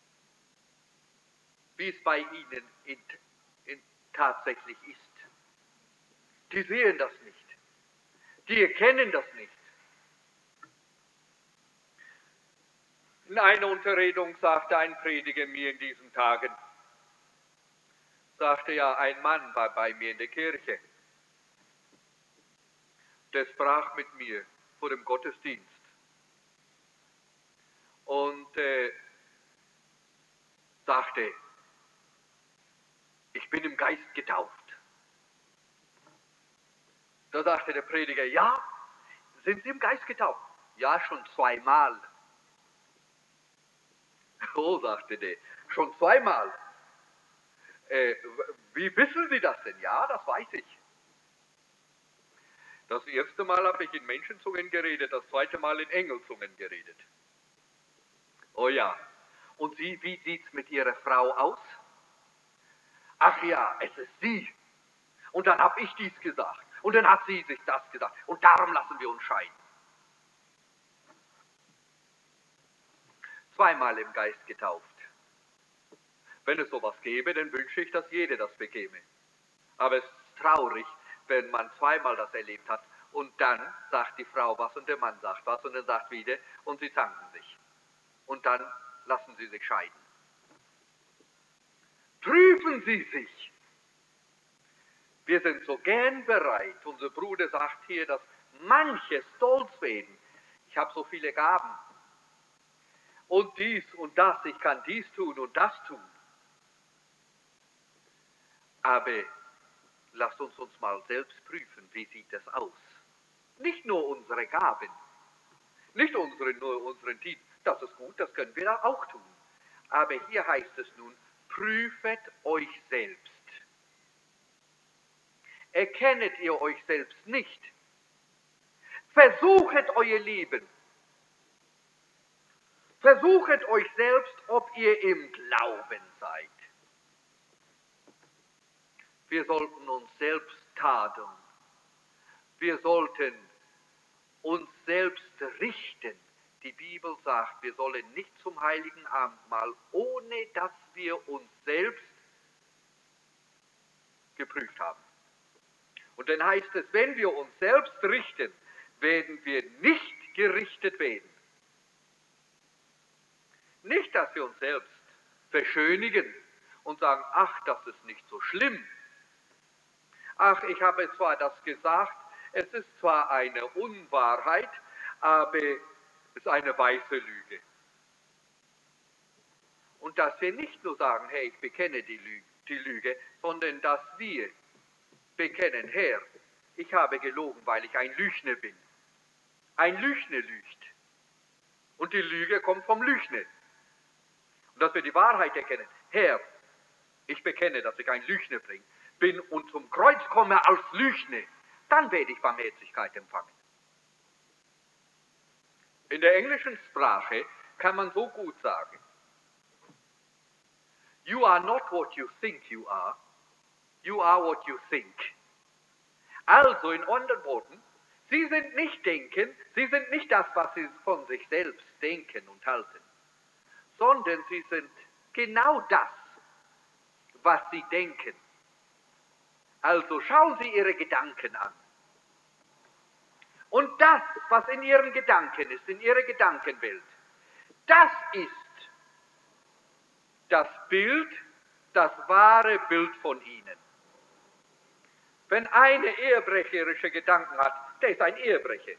wie es bei ihnen tatsächlich ist. Die sehen das nicht. Die erkennen das nicht. In einer Unterredung sagte ein Prediger mir in diesen Tagen, sagte ja, ein Mann war bei mir in der Kirche. Der sprach mit mir vor dem Gottesdienst. Und sagte, ich bin im Geist getauft. Da sagte der Prediger, ja, sind Sie im Geist getauft? Ja, schon 2-mal. Oh, sagte der, schon 2-mal. Wie wissen Sie das denn? Ja, das weiß ich. Das erste Mal habe ich in Menschenzungen geredet, das zweite Mal in Engelzungen geredet. Oh ja. Und Sie, wie sieht es mit Ihrer Frau aus? Ach ja, es ist sie. Und dann habe ich dies gesagt. Und dann hat sie sich das gesagt. Und darum lassen wir uns scheiden. 2-mal im Geist getauft. Wenn es sowas gäbe, dann wünsche ich, dass jeder das bekäme. Aber es ist traurig, wenn man 2-mal das erlebt hat und dann sagt die Frau was und der Mann sagt was und dann sagt wieder und sie zanken sich. Und dann lassen sie sich scheiden. Prüfen Sie sich. Wir sind so gern bereit. Unser Bruder sagt hier, dass manche stolz werden. Ich habe so viele Gaben. Und dies und das, ich kann dies tun und das tun. Aber lasst uns mal selbst prüfen, wie sieht es aus? Nicht nur unsere Gaben, nicht nur unseren Titel, das ist gut, das können wir auch tun. Aber hier heißt es nun, prüfet euch selbst. Erkennet ihr euch selbst nicht? Versuchet euer Leben. Versuchet euch selbst, ob ihr im Glauben seid. Wir sollten uns selbst tadeln. Wir sollten uns selbst richten. Die Bibel sagt, wir sollen nicht zum heiligen Abendmahl, ohne dass wir uns selbst geprüft haben. Und dann heißt es, wenn wir uns selbst richten, werden wir nicht gerichtet werden. Nicht, dass wir uns selbst verschönigen und sagen, ach, das ist nicht so schlimm. Ach, ich habe zwar das gesagt, es ist zwar eine Unwahrheit, aber es ist eine weiße Lüge. Und dass wir nicht nur sagen, hey, ich bekenne die Lüge, sondern dass wir bekennen, Herr, ich habe gelogen, weil ich ein Lügner bin. Ein Lügner lügt. Und die Lüge kommt vom Lügner. Und dass wir die Wahrheit erkennen. Herr, ich bekenne, dass ich ein Lügner bin und zum Kreuz komme als Lügner. Dann werde ich Barmherzigkeit empfangen. In der englischen Sprache kann man so gut sagen, you are not what you think you are what you think. Also in anderen Worten, sie sind nicht denken, sie sind nicht das, was sie von sich selbst denken und halten, sondern sie sind genau das, was sie denken. Also schauen Sie Ihre Gedanken an. Und das, was in Ihren Gedanken ist, in Ihrer Gedankenwelt, das ist das Bild, das wahre Bild von Ihnen. Wenn einer ehebrecherische Gedanken hat, der ist ein Ehebrecher.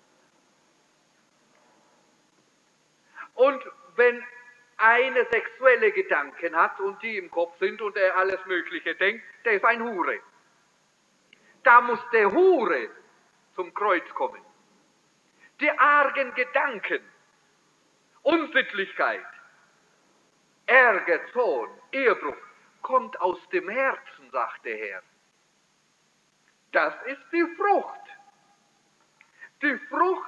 Und wenn eine sexuelle Gedanken hat und die im Kopf sind und er alles Mögliche denkt, der ist ein Hure. Da muss der Hure zum Kreuz kommen. Die argen Gedanken, Unsittlichkeit, Ärger, Zorn, Ehebruch, kommt aus dem Herzen, sagt der Herr. Das ist die Frucht. Die Frucht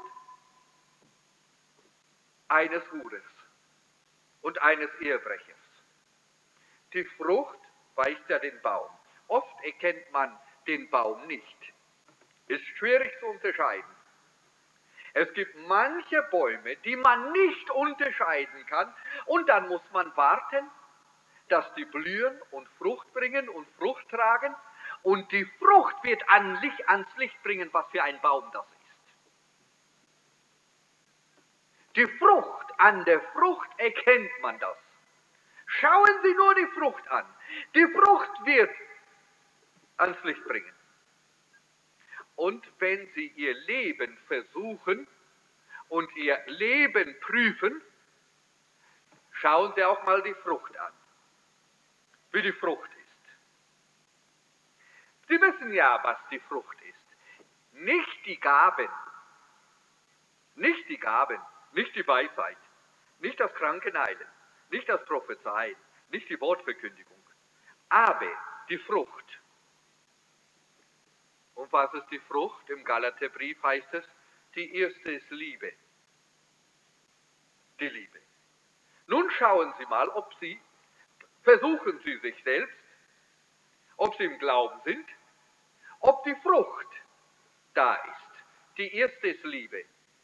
eines Hures und eines Ehebrechers. Die Frucht weist ja den Baum. Oft erkennt man den Baum nicht. Ist schwierig zu unterscheiden. Es gibt manche Bäume, die man nicht unterscheiden kann, und dann muss man warten, dass die blühen und Frucht bringen und Frucht tragen, und die Frucht wird ans Licht bringen, was für ein Baum das ist. Die Frucht, an der Frucht erkennt man das. Schauen Sie nur die Frucht an. Die Frucht wird ans Licht bringen. Und wenn Sie Ihr Leben versuchen und Ihr Leben prüfen, schauen Sie auch mal die Frucht an, wie die Frucht ist. Sie wissen ja, was die Frucht ist. Nicht die Gaben, nicht die Gaben, nicht die Weisheit, nicht das Krankenheilen, nicht das Prophezeien, nicht die Wortverkündigung, aber die Frucht. Und was ist die Frucht? Im Galaterbrief heißt es, die erste ist Liebe. Die Liebe. Nun schauen Sie mal, versuchen Sie sich selbst, ob Sie im Glauben sind, ob die Frucht da ist. Die erste ist Liebe.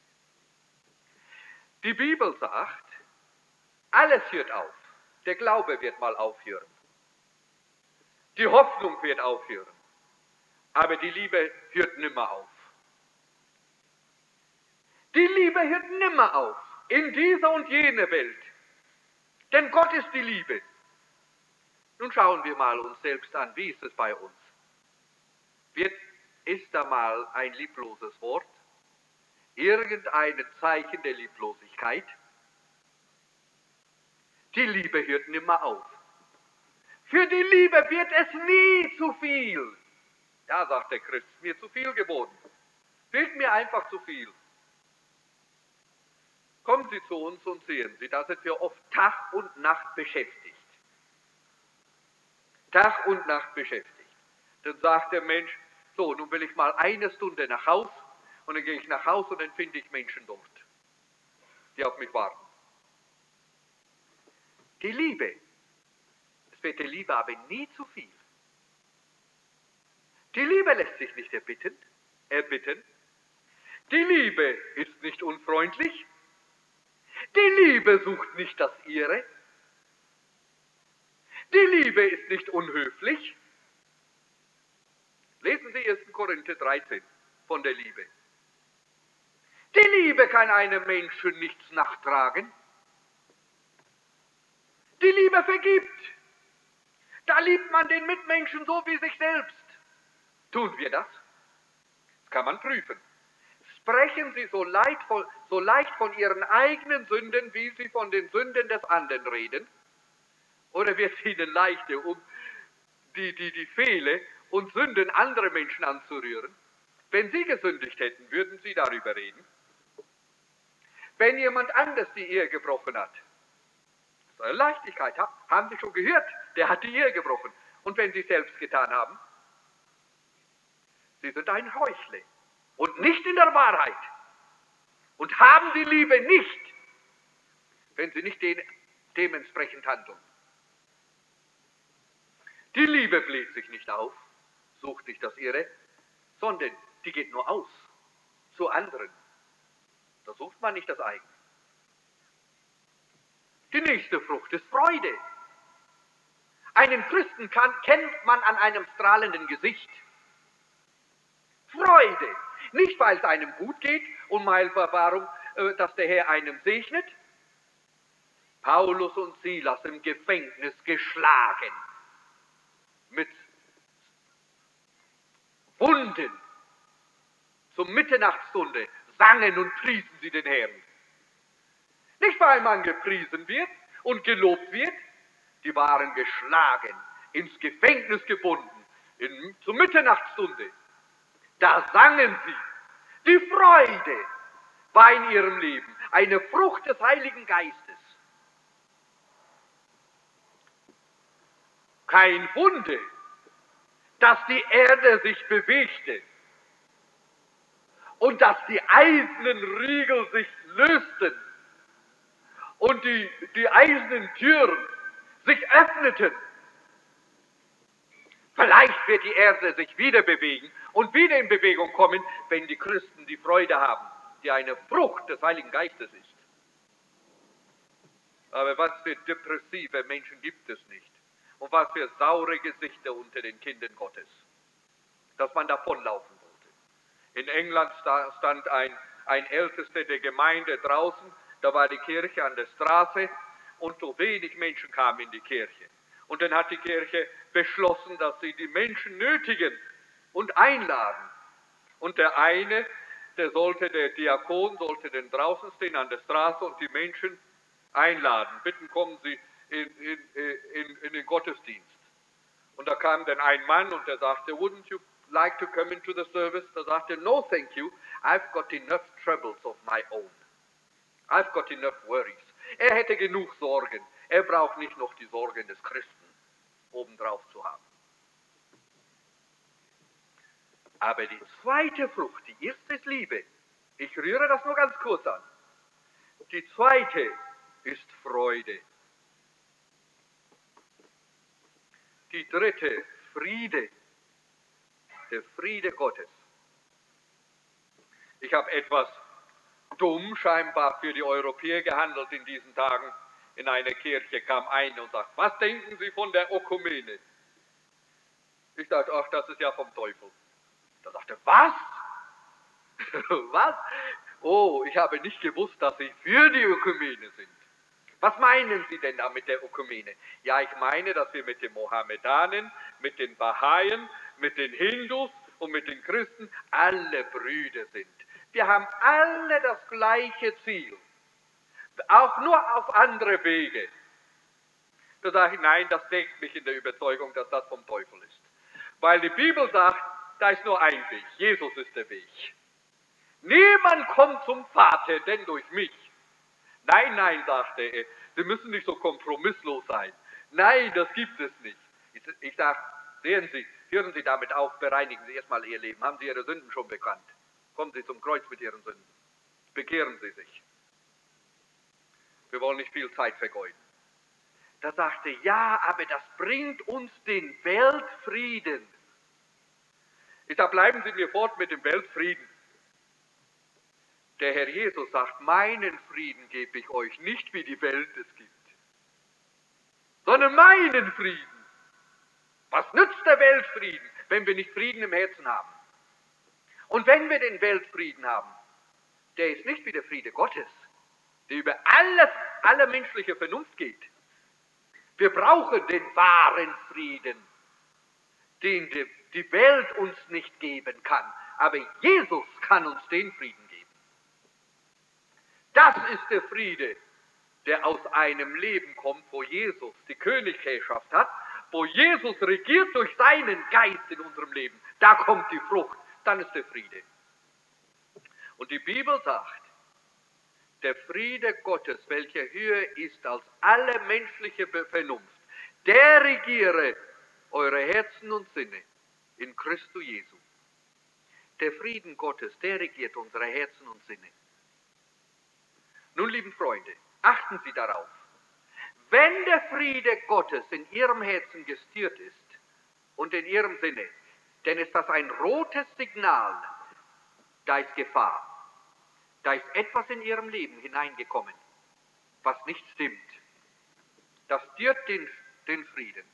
Die Bibel sagt, alles hört auf. Der Glaube wird mal aufhören. Die Hoffnung wird aufhören. Aber die Liebe hört nimmer auf. Die Liebe hört nimmer auf. In dieser und jener Welt. Denn Gott ist die Liebe. Nun schauen wir mal uns selbst an, wie ist es bei uns? Ist da mal ein liebloses Wort? Irgendein Zeichen der Lieblosigkeit? Die Liebe hört nimmer auf. Für die Liebe wird es nie zu viel. Ja, sagt der Christ, mir zu viel geworden. Wird mir einfach zu viel. Kommen Sie zu uns und sehen Sie, da sind wir oft Tag und Nacht beschäftigt. Tag und Nacht beschäftigt. Dann sagt der Mensch, so, nun will ich mal eine Stunde nach Haus, und dann gehe ich nach Haus und dann finde ich Menschen dort, die auf mich warten. Die Liebe, es wird der Liebe aber nie zu viel. Die Liebe lässt sich nicht erbitten. Die Liebe ist nicht unfreundlich. Die Liebe sucht nicht das Ihre. Die Liebe ist nicht unhöflich. Lesen Sie 1. Korinther 13 von der Liebe. Die Liebe kann einem Menschen nichts nachtragen. Die Liebe vergibt. Da liebt man den Mitmenschen so wie sich selbst. Tun wir das? Das kann man prüfen. Sprechen Sie so leicht von Ihren eigenen Sünden, wie Sie von den Sünden des anderen reden? Oder wird es Ihnen leichter, die Fehler und Sünden anderer Menschen anzurühren? Wenn Sie gesündigt hätten, würden Sie darüber reden? Wenn jemand anders die Ehe gebrochen hat, das ist eine Leichtigkeit, haben Sie schon gehört, der hat die Ehe gebrochen. Und wenn Sie es selbst getan haben? Sie sind ein Heuchler und nicht in der Wahrheit und haben die Liebe nicht, wenn Sie nicht dementsprechend handeln. Die Liebe bläht sich nicht auf, sucht nicht das Ihre, sondern die geht nur aus zu anderen. Da sucht man nicht das eigene. Die nächste Frucht ist Freude. Einen Christen kennt man an einem strahlenden Gesicht. Freude. Nicht, weil es einem gut geht und warum, dass der Herr einem segnet. Paulus und Silas im Gefängnis geschlagen, mit Wunden. Zur Mitternachtsstunde sangen und priesen sie den Herrn. Nicht, weil man gepriesen wird und gelobt wird, die waren geschlagen, ins Gefängnis gebunden, zur Mitternachtsstunde. Da sangen sie. Die Freude war in ihrem Leben eine Frucht des Heiligen Geistes. Kein Wunder, dass die Erde sich bewegte und dass die eisernen Riegel sich lösten und die eisernen Türen sich öffneten. Vielleicht wird die Erde sich wieder bewegen und wieder in Bewegung kommen, wenn die Christen die Freude haben, die eine Frucht des Heiligen Geistes ist. Aber was für depressive Menschen gibt es nicht? Und was für saure Gesichter unter den Kindern Gottes, dass man davonlaufen wollte. In England stand ein Ältester der Gemeinde draußen, da war die Kirche an der Straße und so wenig Menschen kamen in die Kirche. Und dann hat die Kirche beschlossen, dass sie die Menschen nötigen und einladen. Und der Diakon sollte dann draußen stehen an der Straße und die Menschen einladen. Bitten, kommen Sie in den Gottesdienst. Und da kam dann ein Mann und der sagte, wouldn't you like to come into the service? Da sagte er, no thank you, I've got enough troubles of my own. I've got enough worries. Er hätte genug Sorgen. Er braucht nicht noch die Sorgen des Christen obendrauf zu haben. Aber die zweite Frucht, die erste ist Liebe. Ich rühre das nur ganz kurz an. Die zweite ist Freude. Die dritte, Friede. Der Friede Gottes. Ich habe etwas dumm scheinbar für die Europäer gehandelt in diesen Tagen. In einer Kirche kam einer und sagte, was denken Sie von der Ökumene? Ich dachte, ach, das ist ja vom Teufel. Da sagte, was? Was? Oh, ich habe nicht gewusst, dass Sie für die Ökumene sind. Was meinen Sie denn da mit der Ökumene? Ja, ich meine, dass wir mit den Mohammedanern, mit den Bahaien, mit den Hindus und mit den Christen alle Brüder sind. Wir haben alle das gleiche Ziel, auch nur auf andere Wege. Da sage ich, nein, das denkt mich in der Überzeugung, dass das vom Teufel ist. Weil die Bibel sagt, da ist nur ein Weg, Jesus ist der Weg. Niemand kommt zum Vater, denn durch mich. Nein, nein, sagte er, Sie müssen nicht so kompromisslos sein. Nein, das gibt es nicht. Ich sage, sehen Sie, hören Sie damit auf, bereinigen Sie erstmal Ihr Leben. Haben Sie Ihre Sünden schon bekannt? Kommen Sie zum Kreuz mit Ihren Sünden. Bekehren Sie sich. Wir wollen nicht viel Zeit vergeuden. Da sagte, ja, aber das bringt uns den Weltfrieden. Ich sage, bleiben Sie mir fort mit dem Weltfrieden. Der Herr Jesus sagt, meinen Frieden gebe ich euch, nicht wie die Welt es gibt, sondern meinen Frieden. Was nützt der Weltfrieden, wenn wir nicht Frieden im Herzen haben? Und wenn wir den Weltfrieden haben, der ist nicht wie der Friede Gottes, der über alle menschliche Vernunft geht. Wir brauchen den wahren Frieden, den die Welt uns nicht geben kann. Aber Jesus kann uns den Frieden geben. Das ist der Friede, der aus einem Leben kommt, wo Jesus die Königsherrschaft hat, wo Jesus regiert durch seinen Geist in unserem Leben. Da kommt die Frucht, dann ist der Friede. Und die Bibel sagt, der Friede Gottes, welcher höher ist als alle menschliche Vernunft, der regiere eure Herzen und Sinne in Christo Jesu. Der Frieden Gottes, der regiert unsere Herzen und Sinne. Nun, lieben Freunde, achten Sie darauf. Wenn der Friede Gottes in Ihrem Herzen gestiert ist und in Ihrem Sinne, Denn ist das ein rotes Signal, da ist Gefahr. Da ist etwas in ihrem Leben hineingekommen, was nicht stimmt. Das stört den Frieden.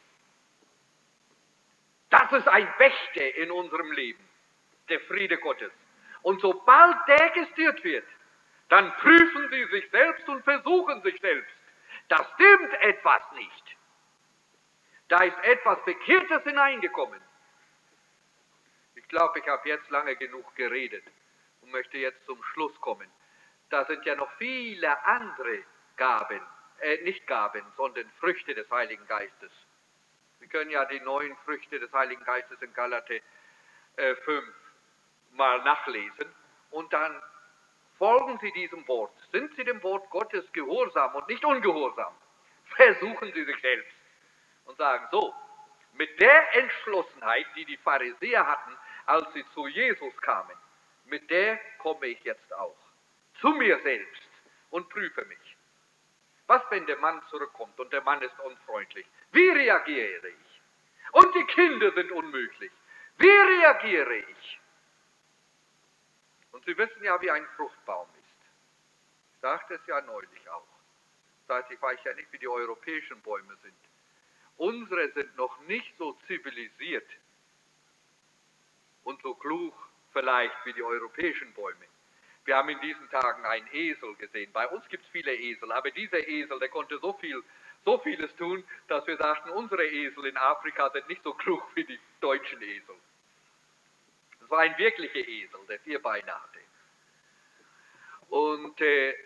Das ist ein Wächter in unserem Leben, der Friede Gottes. Und sobald der gestört wird, dann prüfen Sie sich selbst und versuchen sich selbst. Da stimmt etwas nicht. Da ist etwas Verkehrtes hineingekommen. Ich glaube, ich habe jetzt lange genug geredet und möchte jetzt zum Schluss kommen. Da sind ja noch viele andere Gaben, nicht Gaben, sondern Früchte des Heiligen Geistes. Sie können ja die 9 Früchte des Heiligen Geistes in Galater 5 mal nachlesen und dann folgen Sie diesem Wort. Sind Sie dem Wort Gottes gehorsam und nicht ungehorsam? Versuchen Sie sich selbst und sagen so, mit der Entschlossenheit, die die Pharisäer hatten, als sie zu Jesus kamen, mit der komme ich jetzt auch zu mir selbst und prüfe mich. Was, wenn der Mann zurückkommt und der Mann ist unfreundlich? Wie reagiere ich? Und die Kinder sind unmöglich. Wie reagiere ich? Und Sie wissen ja, wie ein Fruchtbaum ist. Ich sagte es ja neulich auch. Ich weiß ja nicht, wie die europäischen Bäume sind. Unsere sind noch nicht so zivilisiert und so klug vielleicht wie die europäischen Bäume. Wir haben in diesen Tagen einen Esel gesehen. Bei uns gibt es viele Esel, aber dieser Esel, der konnte so vieles tun, dass wir sagten, unsere Esel in Afrika sind nicht so klug wie die deutschen Esel. Es war ein wirklicher Esel, der 4 Beine hatte. Und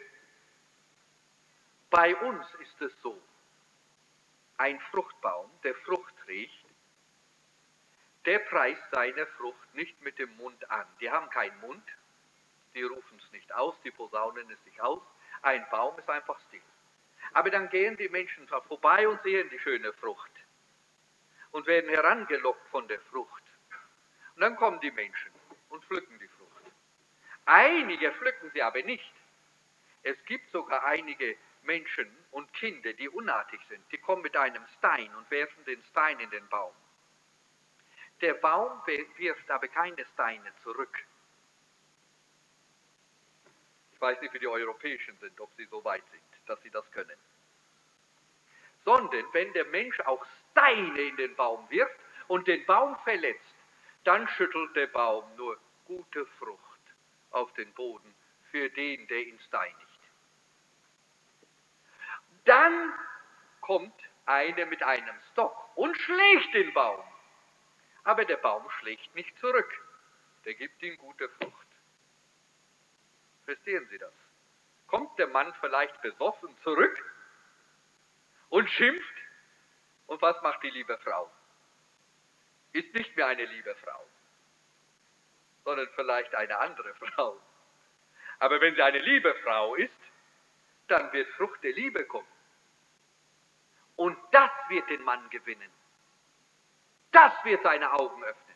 bei uns ist es so, ein Fruchtbaum, der Frucht trägt, der preist seine Frucht nicht mit dem Mund an. Die haben keinen Mund, die rufen es nicht aus, die posaunen es nicht aus. Ein Baum ist einfach still. Aber dann gehen die Menschen vorbei und sehen die schöne Frucht und werden herangelockt von der Frucht. Und dann kommen die Menschen und pflücken die Frucht. Einige pflücken sie aber nicht. Es gibt sogar einige Menschen und Kinder, die unartig sind. Die kommen mit einem Stein und werfen den Stein in den Baum. Der Baum wirft aber keine Steine zurück. Ich weiß nicht, wie die Europäischen sind, ob sie so weit sind, dass sie das können. Sondern wenn der Mensch auch Steine in den Baum wirft und den Baum verletzt, dann schüttelt der Baum nur gute Frucht auf den Boden für den, der ihn steinigt. Dann kommt einer mit einem Stock und schlägt den Baum. Aber der Baum schlägt nicht zurück. Der gibt ihm gute Frucht. Verstehen Sie das? Kommt der Mann vielleicht besoffen zurück und schimpft? Und was macht die liebe Frau? Ist nicht mehr eine liebe Frau, sondern vielleicht eine andere Frau. Aber wenn sie eine liebe Frau ist, dann wird Frucht der Liebe kommen. Und das wird den Mann gewinnen. Das wird seine Augen öffnen.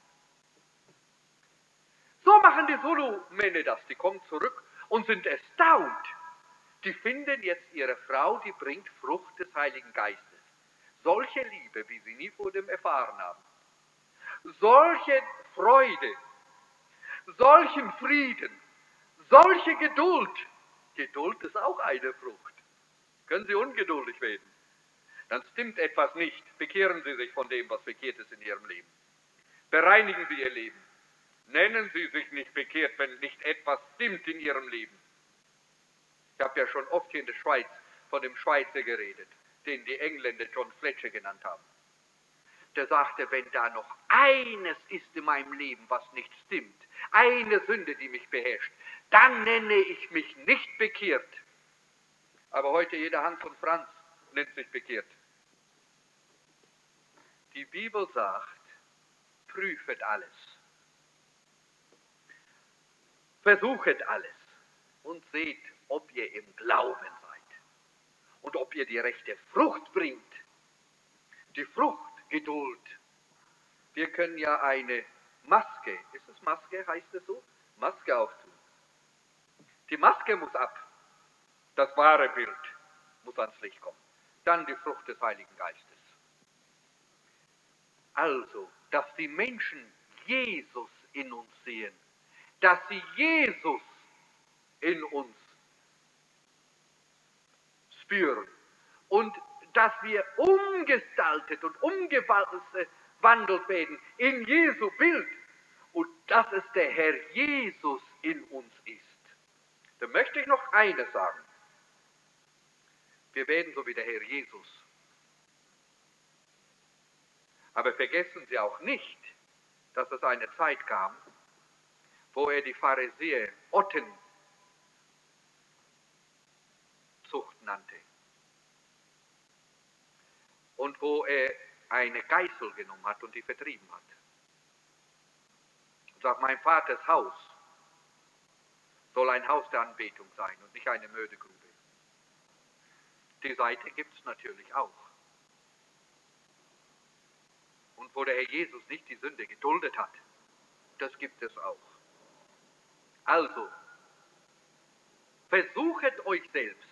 So machen die Zulu-Männer das. Die kommen zurück und sind erstaunt. Die finden jetzt ihre Frau, die bringt Frucht des Heiligen Geistes. Solche Liebe, wie sie nie vor dem erfahren haben. Solche Freude, solchen Frieden, solche Geduld. Geduld ist auch eine Frucht. Können Sie ungeduldig werden? Dann stimmt etwas nicht. Bekehren Sie sich von dem, was verkehrt ist in Ihrem Leben. Bereinigen Sie Ihr Leben. Nennen Sie sich nicht bekehrt, wenn nicht etwas stimmt in Ihrem Leben. Ich habe ja schon oft hier in der Schweiz von dem Schweizer geredet, den die Engländer John Fletcher genannt haben. Der sagte, wenn da noch eines ist in meinem Leben, was nicht stimmt, eine Sünde, die mich beherrscht, dann nenne ich mich nicht bekehrt. Aber heute jeder Hans und Franz nennt sich bekehrt. Die Bibel sagt, prüfet alles. Versuchet alles und seht, ob ihr im Glauben seid und ob ihr die rechte Frucht bringt. Die Frucht, Geduld. Wir können ja eine Maske, ist es Maske, heißt es so? Maske auftun. Die Maske muss ab. Das wahre Bild muss ans Licht kommen. Dann die Frucht des Heiligen Geistes. Also, dass die Menschen Jesus in uns sehen, dass sie Jesus in uns spüren und dass wir umgestaltet und umgewandelt werden in Jesu Bild und dass es der Herr Jesus in uns ist. Da möchte ich noch eines sagen. Wir werden so wie der Herr Jesus. Aber vergessen Sie auch nicht, dass es eine Zeit kam, wo er die Pharisäer Ottenzucht nannte. Und wo er eine Geißel genommen hat und die vertrieben hat. Und sagt, mein Vaters Haus soll ein Haus der Anbetung sein und nicht eine Mördergrube. Die Seite gibt es natürlich auch. Und wo der Herr Jesus nicht die Sünde geduldet hat, das gibt es auch. Also, versuchet euch selbst,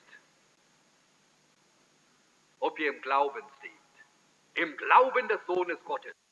ob ihr im Glauben steht. Im Glauben des Sohnes Gottes.